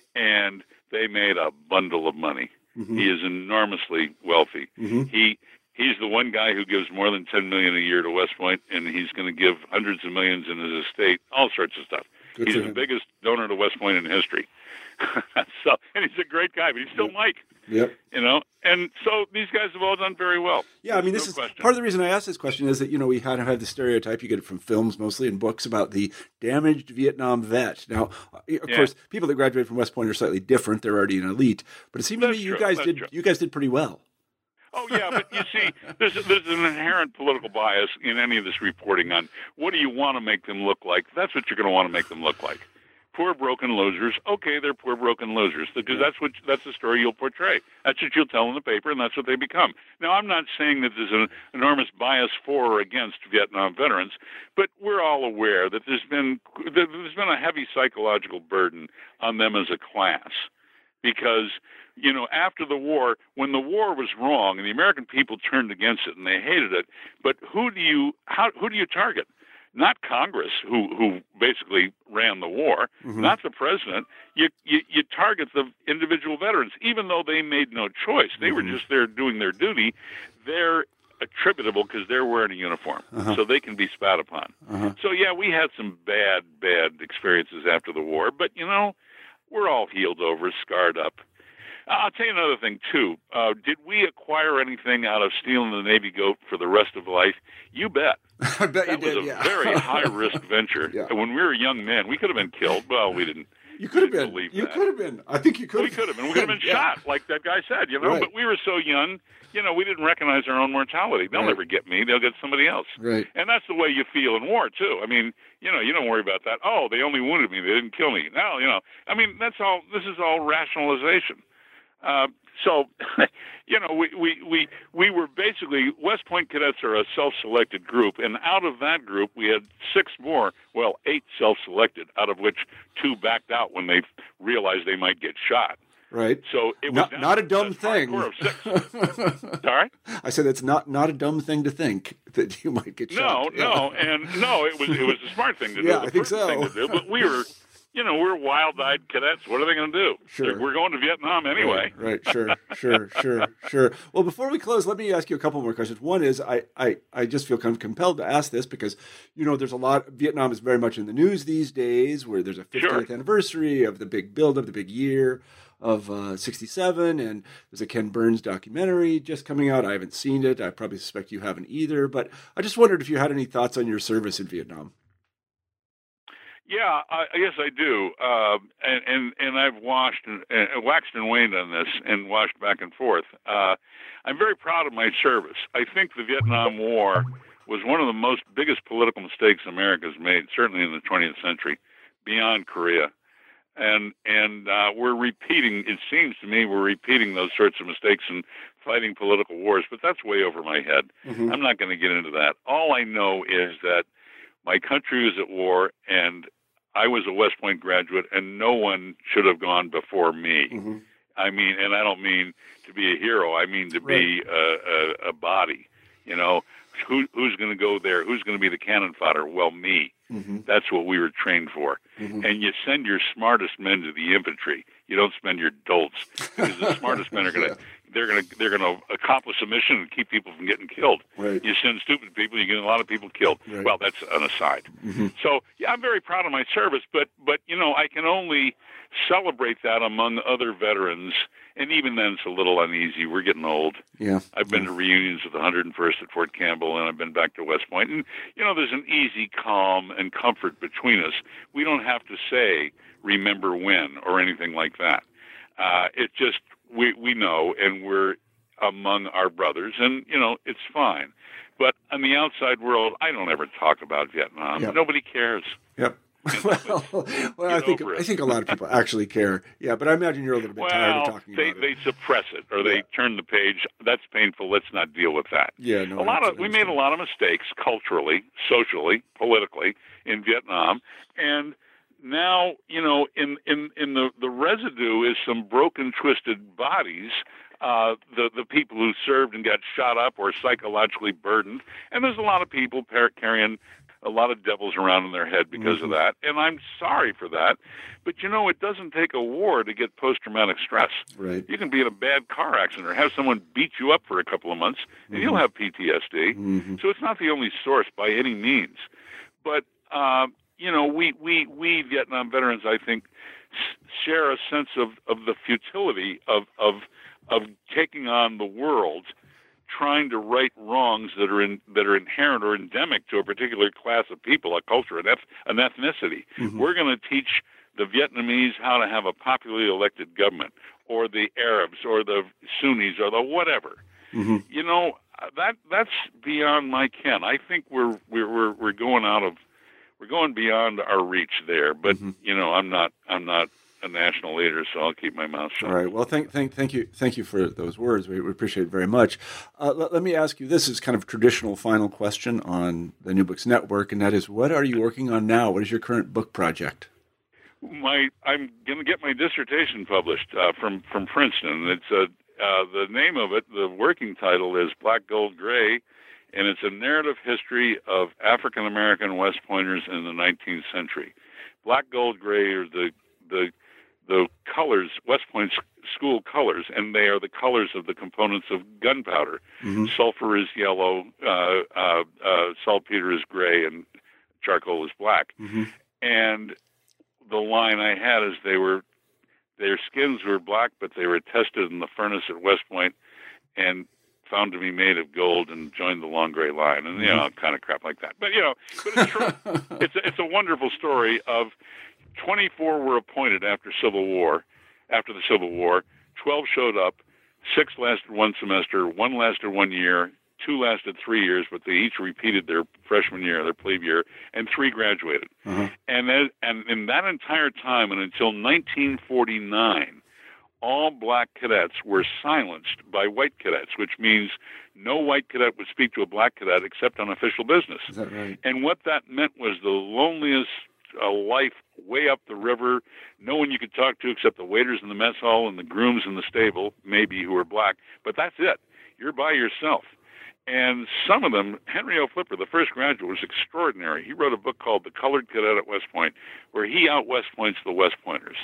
and they made a bundle of money. Mm-hmm. He is enormously wealthy. Mm-hmm. He He's the one guy who gives more than ten million dollars a year to West Point, and he's going to give hundreds of millions in his estate, all sorts of stuff. Good he's the biggest donor to West Point in history. so, and he's a great guy, but he's still yep. Mike. Yep. You know, and so these guys have all done very well. Yeah, I mean, this no is question. part of the reason I asked this question is that, you know, we kind of have the stereotype, you get it from films mostly and books about the damaged Vietnam vet. Now, of yeah. course, people that graduate from West Point are slightly different. They're already an elite. But it seems That's to me you true. guys That's did true. you guys did pretty well. Oh, yeah, but you see, there's, there's an inherent political bias in any of this reporting on what do you want to make them look like. That's what you're going to want to make them look like. Poor, broken losers. Okay, they're poor, broken losers because that's what that's the story you'll portray. That's what you'll tell in the paper, and that's what they become. Now, I'm not saying that there's an enormous bias for or against Vietnam veterans, but we're all aware that there's been there's been a heavy psychological burden on them as a class because, you know, after the war, when the war was wrong and the American people turned against it and they hated it, but who do you how who do you target? Not Congress, who who basically ran the war, mm-hmm. not the president. You, you you target the individual veterans, even though they made no choice. They mm-hmm. were just there doing their duty. They're attributable because they're wearing a uniform, uh-huh. so they can be spat upon. Uh-huh. So yeah, we had some bad bad experiences after the war, but you know, we're all healed over, scarred up. I'll tell you another thing, too. Uh, did we acquire anything out of stealing the Navy goat for the rest of life? You bet. I bet that you did, was a yeah. very high-risk venture. Yeah. When we were young men, we could have been killed. Well, we didn't. You could have been. Believe you that. could have been. I think you could we have. We could have been. We could have been yeah. shot, like that guy said, you know. Right. But we were so young, you know, we didn't recognize our own mortality. They'll right. never get me. They'll get somebody else. Right. And that's the way you feel in war, too. I mean, you know, you don't worry about that. Oh, they only wounded me. They didn't kill me. No, you know. I mean, that's all. This is all rationalization. Uh, so, you know, we, we, we, we were basically, West Point cadets are a self-selected group, and out of that group, we had six more, well, eight self-selected, out of which two backed out when they realized they might get shot. Right. So it was not, not a dumb thing. Of six. Sorry? I said it's not, not a dumb thing to think that you might get shot. No, no, yeah. and no, it was it was a smart thing to do. Yeah, the I think so. Thing to do, but we were... You know, we're wild-eyed cadets. What are they going to do? Sure. We're going to Vietnam anyway. Right, right. Sure, sure, sure, sure. Well, before we close, let me ask you a couple more questions. One is, I, I, I just feel kind of compelled to ask this because, you know, there's a lot, Vietnam is very much in the news these days where there's a fiftieth sure. anniversary of the big build-up, the big year of uh, sixty-seven, and there's a Ken Burns documentary just coming out. I haven't seen it. I probably suspect you haven't either, but I just wondered if you had any thoughts on your service in Vietnam. Yeah, I, I guess I do, uh, and, and and I've washed and, and waxed and waned on this, and washed back and forth. Uh, I'm very proud of my service. I think the Vietnam War was one of the most biggest political mistakes America's made, certainly in the twentieth century, beyond Korea, and and uh, we're repeating. It seems to me we're repeating those sorts of mistakes and fighting political wars, but that's way over my head. Mm-hmm. I'm not going to get into that. All I know is that my country was at war, and I was a West Point graduate, and no one should have gone before me. Mm-hmm. I mean, and I don't mean to be a hero. I mean to right. be a, a, a body. You know, who, who's going to go there? Who's going to be the cannon fodder? Well, me. Mm-hmm. That's what we were trained for. Mm-hmm. And you send your smartest men to the infantry. You don't spend your dolts, because the smartest men are going to. yeah. They're going to they're going to accomplish a mission and keep people from getting killed. Right. You send stupid people, you get a lot of people killed. Right. Well, that's an aside. Mm-hmm. So yeah, I'm very proud of my service, but but you know I can only celebrate that among other veterans, and even then it's a little uneasy. We're getting old. Yeah. I've been yeah. to reunions with the one hundred first at Fort Campbell, and I've been back to West Point, and you know there's an easy calm and comfort between us. We don't have to say remember when or anything like that. Uh, it just we we know, and we're among our brothers, and you know it's fine. But on the outside world, I don't ever talk about Vietnam. Yep. Nobody cares. Yep. well, well, I think I think a lot of people actually care. Yeah, but I imagine you're a little bit well, tired of talking they, about they it. They suppress it, or yeah. they turn the page. That's painful. Let's not deal with that. Yeah, no. A lot of we made a lot of mistakes culturally, socially, politically in Vietnam, and now, you know, in, in, in the, the residue is some broken, twisted bodies, uh, the, the people who served and got shot up or psychologically burdened. And there's a lot of people par- carrying a lot of devils around in their head because mm-hmm. of that. And I'm sorry for that. But, you know, it doesn't take a war to get post-traumatic stress. Right. You can be in a bad car accident or have someone beat you up for a couple of months, and mm-hmm. you'll have P T S D. Mm-hmm. So it's not the only source by any means. But, uh, you know, we, we, we Vietnam veterans, I think, share a sense of, of the futility of, of of taking on the world, trying to right wrongs that are in, that are inherent or endemic to a particular class of people, a culture, an, eth- an ethnicity. Mm-hmm. We're going to teach the Vietnamese how to have a popularly elected government, or the Arabs, or the Sunnis, or the whatever. Mm-hmm. You know, that that's beyond my ken. I think we're we're we're, we're going out of We're going beyond our reach there, but mm-hmm. you know, I'm not, I'm not a national leader, so I'll keep my mouth shut. All right. Well, thank, thank, thank you, thank you for those words. We, we appreciate it very much. Uh, let, let me ask you. This is kind of traditional final question on the New Books Network, and that is, what are you working on now? What is your current book project? My, I'm going to get my dissertation published uh, from from Princeton. It's a uh, the name of it. The working title is Black, Gold, Gray. And it's a narrative history of African American West Pointers in the nineteenth century. Black, gold, gray are the the the colors, West Point school colors, and they are the colors of the components of gunpowder. Mm-hmm. Sulfur is yellow, uh, uh, uh, saltpeter is gray, and charcoal is black. Mm-hmm. And the line I had is they were their skins were black, but they were tested in the furnace at West Point, and found to be made of gold, and joined the long gray line, and you know, kind of crap like that. But you know, but it's true. it's a, it's a wonderful story of twenty-four were appointed after Civil War, after the Civil War. twelve showed up, six lasted one semester, one lasted one year, two lasted three years, but they each repeated their freshman year, their plebe year, and three graduated. Uh-huh. And that, and in that entire time, and until nineteen forty-nine. All black cadets were silenced by white cadets, which means no white cadet would speak to a black cadet except on official business. Is that right? And what that meant was the loneliest uh, life way up the river. No one you could talk to except the waiters in the mess hall and the grooms in the stable, maybe, who were black. But that's it. You're by yourself. And some of them, Henry O. Flipper, the first graduate, was extraordinary. He wrote a book called The Colored Cadet at West Point, where he out-West Points the West Pointers.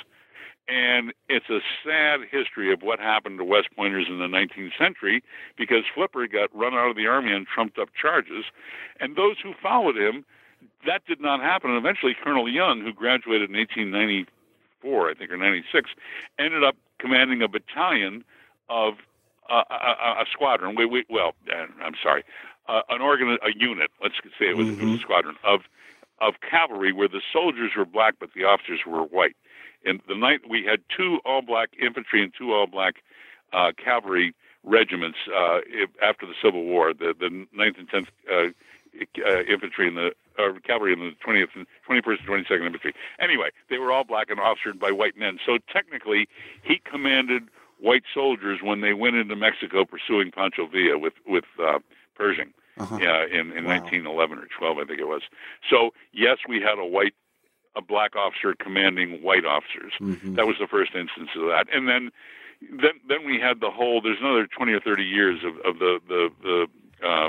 And it's a sad history of what happened to West Pointers in the nineteenth century, because Flipper got run out of the Army on trumped-up charges. And those who followed him, that did not happen. And eventually Colonel Young, who graduated in eighteen ninety-four, I think, or ninety-six, ended up commanding a battalion of uh, a, a squadron. We, we, well, I'm sorry, uh, an organ, a unit, let's say it was, mm-hmm. it was a squadron, of, of cavalry where the soldiers were black but the officers were white. In the night, we had two all-black infantry and two all-black uh, cavalry regiments uh, after the Civil War. The the ninth and tenth uh, uh, infantry and the uh, cavalry and the twentieth, twenty-first and twenty-second infantry. Anyway, they were all black and officered by white men. So technically, he commanded white soldiers when they went into Mexico pursuing Pancho Villa with with uh, Pershing. Uh-huh. Yeah, in, in wow. nineteen eleven or twelve, I think it was. So yes, we had a white. a black officer commanding white officers. Mm-hmm. That was the first instance of that. And then then then we had the whole, there's another twenty or thirty years of, of the, the, the uh,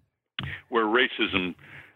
where racism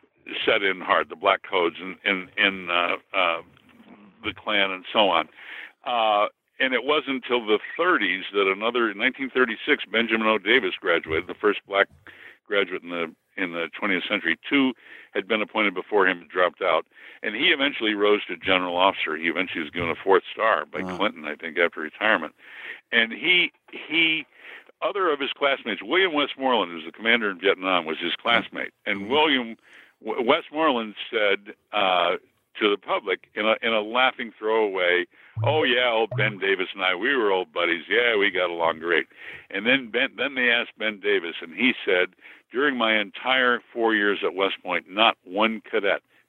set in hard, the black codes and, and, and uh, uh, the Klan and so on. Uh, and it wasn't until the thirties that another, in nineteen thirty-six, Benjamin O. Davis graduated, the first black graduate in the in the twentieth century. Two had been appointed before him and dropped out. And he eventually rose to general officer. He eventually was given a fourth star by wow. Clinton, I think, after retirement. And he, he, other of his classmates, William Westmoreland, who's the commander in Vietnam, was his classmate. And mm-hmm. William w- Westmoreland said uh, to the public in a, in a laughing throwaway, "Oh yeah, old Ben Davis and I, we were old buddies. Yeah, we got along great." And then Ben, then they asked Ben Davis, and he said, "During my entire four years at West Point, not one cadet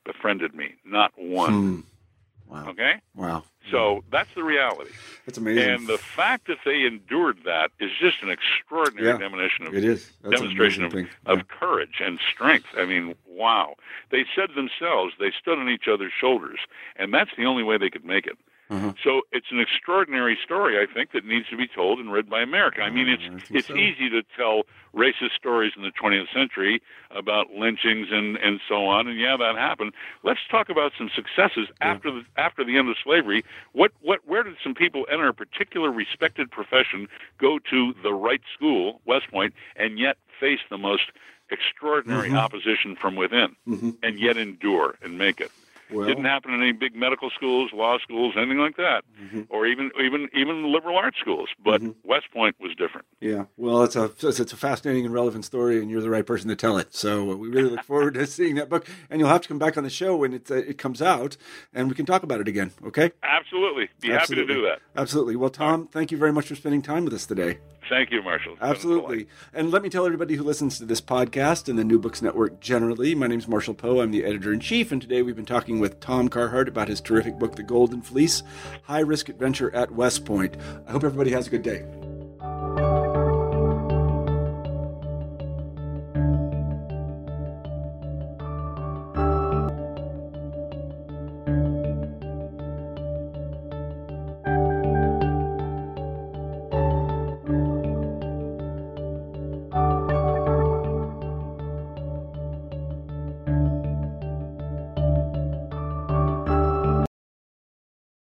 befriended me. Not one. Hmm. Wow. Okay? Wow. So that's the reality. That's amazing. And the fact that they endured that is just an extraordinary Yeah, demonstration of it is. That's demonstration of, an of yeah. courage and strength. I mean, wow. They said themselves they stood on each other's shoulders, and that's the only way they could make it. Uh-huh. So it's an extraordinary story, I think, that needs to be told and read by America. I mean, it's I think it's so. easy to tell racist stories in the twentieth century about lynchings and, and so on, and yeah, that happened. Let's talk about some successes Yeah. after the after the end of slavery. What what where did some people enter a particular respected profession, go to the right school, West Point, and yet face the most extraordinary Mhm. opposition from within, Mm-hmm. and yet endure and make it? Well, Didn't happen in any big medical schools, law schools, anything like that, mm-hmm. or even even even liberal arts schools. But Mhm. West Point was different. Yeah, well, it's a it's a fascinating and relevant story, and you're the right person to tell it. So we really look forward to seeing that book, and you'll have to come back on the show when it uh, it comes out, and we can talk about it again. Okay? Absolutely, be Absolutely. happy to do that. Absolutely. Well, Tom, thank you very much for spending time with us today. Thank you, Marshall. It's been a Absolutely. delight. And let me tell everybody who listens to this podcast and the New Books Network generally, my name is Marshall Poe. I'm the editor-in-chief, and today we've been talking with Tom Carhart about his terrific book, The Golden Fleece, High Risk Adventure at West Point. I hope everybody has a good day.